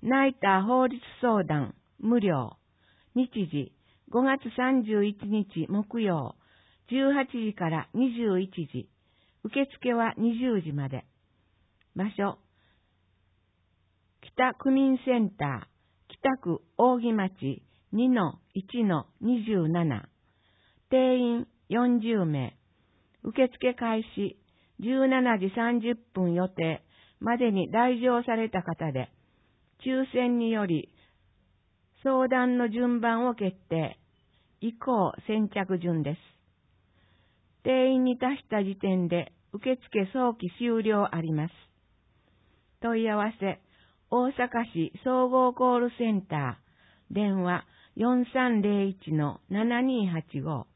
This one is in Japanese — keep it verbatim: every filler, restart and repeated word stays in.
ナイター法律相談無料。日時ごがつさんじゅういちにち木曜じゅうはちじからにじゅういちじ。受付はにじゅうじまで。場所北区民センター北区扇町 にのいちのにじゅうなな。定員よんじゅうめい。受付開始じゅうしちじさんじゅっぷん予定までに来場された方で、抽選により相談の順番を決定。以降先着順です。定員に達した時点で受付早期終了あります。問い合わせ、大阪市総合コールセンター、電話 よんさんぜろいちのななにーはちご。